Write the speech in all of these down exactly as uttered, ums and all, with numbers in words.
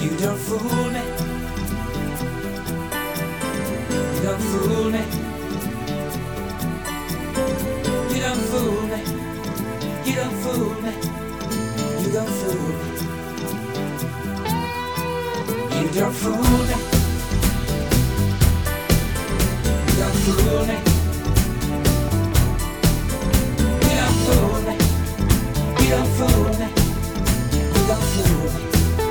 You don't fool me. You don't fool me. You don't fool me. You don't fool me. You don't fool me. You don't fool me. You don't fool me. You don't fool me. You don't fool me. You don't fool me.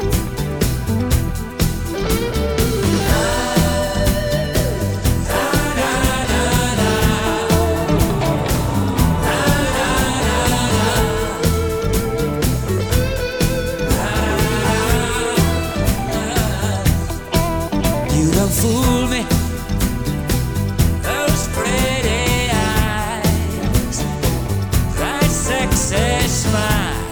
Fool me, those pretty eyes, that sexy smile.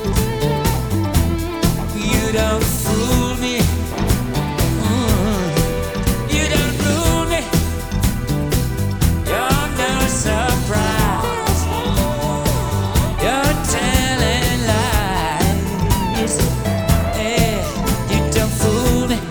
You don't fool me. Mm. You don't fool me. You're no surprise. You're telling lies. Yeah, you don't fool me.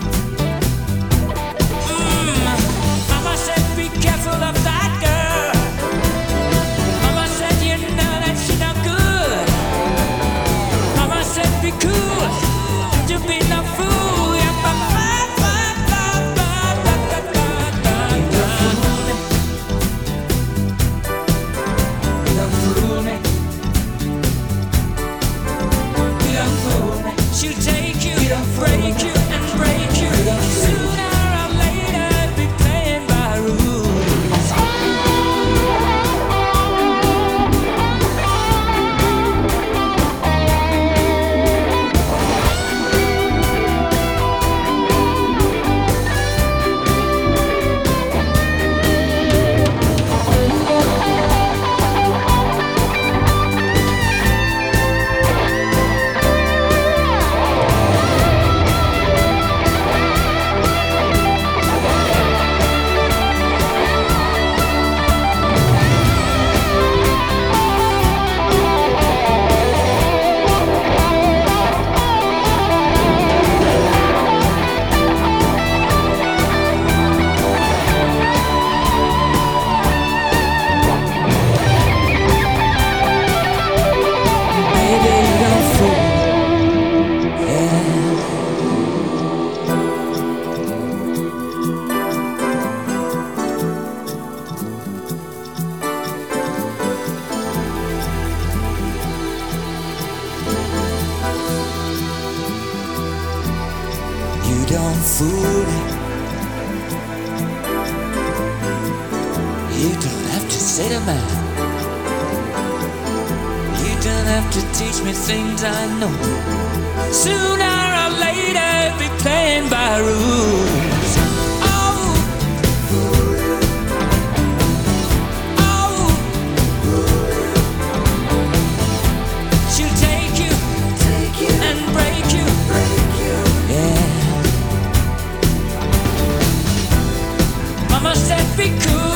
She'll take you, break you, and break you. Sooner or later, be playing by rules. You don't fool me. You don't have to say to man. You don't have to teach me things I know. Sooner or later, be playing by rules. Oh, oh, she'll take you, take you and break you, break you. Yeah. Mama said be cool.